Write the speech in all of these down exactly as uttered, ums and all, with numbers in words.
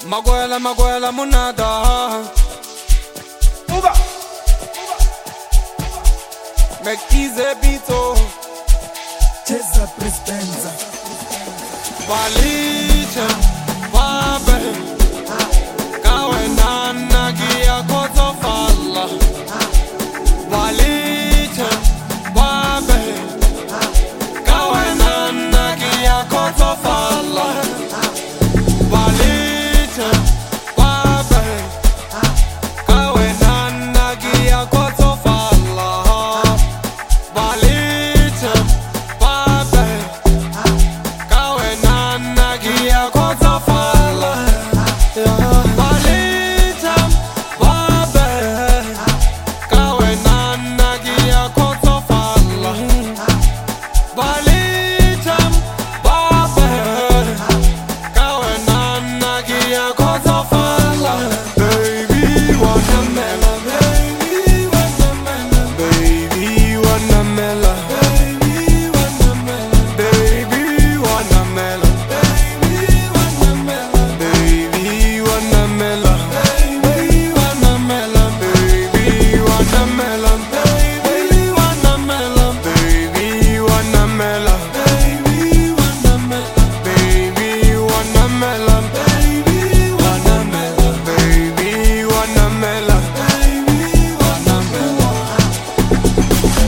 Maguela, Maguela, Monada. Uba. Mekize Bito. Cheza Prispenza. Valiche, Vabe. Kawe nana gia koto falla. Valiche, Vabe. Kawe nana gia koto falla. Valiche, Vabe. Kawe nana gia koto falla. Valiche, Vabe. Kawe nana gia koto falla. Valiche, Vabe. Kawe nana gia koto falla. Valiche, Vabe. Kawe nana gia koto falla. Baby, wanna mela, baby, wanna mela, baby, wanna mela, baby, wanna mela, baby, wanna mela, baby, wanna mela, baby, wanna mela, baby, wanna mela, baby, wanna mela, baby, wanna mela, baby, wanna mela, baby, wanna mela, baby, wanna mela, baby, wanna mela, baby, wanna mela, baby, wanna mela.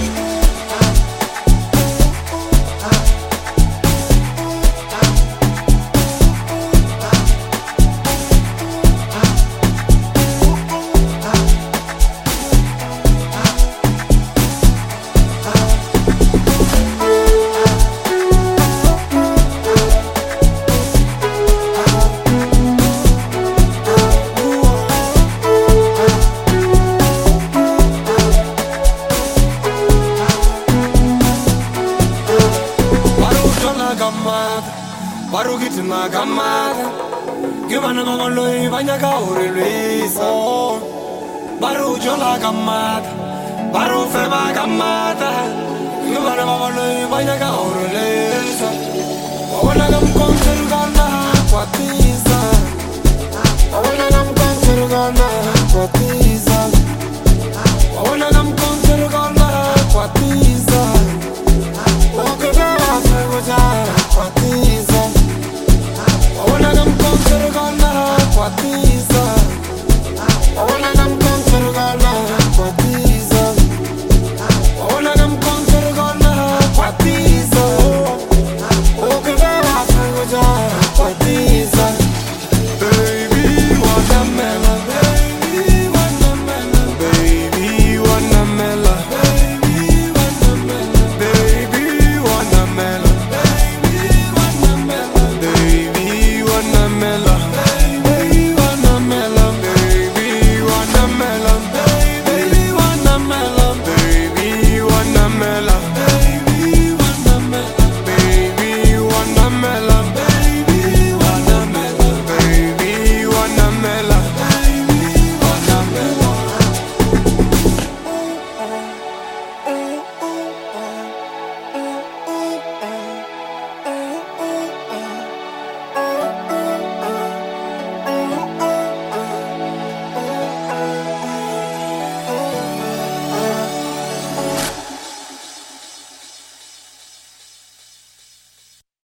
Baru gitu na gamada, gimana mau loi banyak kau relisa. Baru jola gamada, baru feba gamada, gimana mau loi banyak kau